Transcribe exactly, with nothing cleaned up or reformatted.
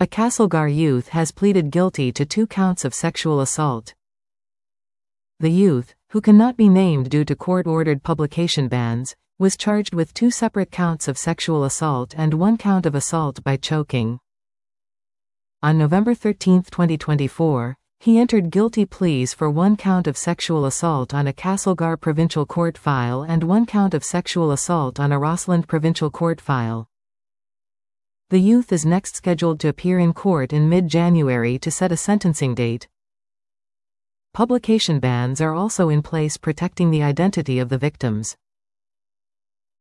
A Castlegar youth has pleaded guilty to two counts of sexual assault. The youth, who cannot be named due to court-ordered publication bans, was charged with two separate counts of sexual assault and one count of assault by choking. On November thirteenth twenty twenty-four, he entered guilty pleas for one count of sexual assault on a Castlegar Provincial Court file and one count of sexual assault on a Rossland Provincial Court file. The youth is next scheduled to appear in court in mid-January to set a sentencing date. Publication bans are also in place protecting the identity of the victims.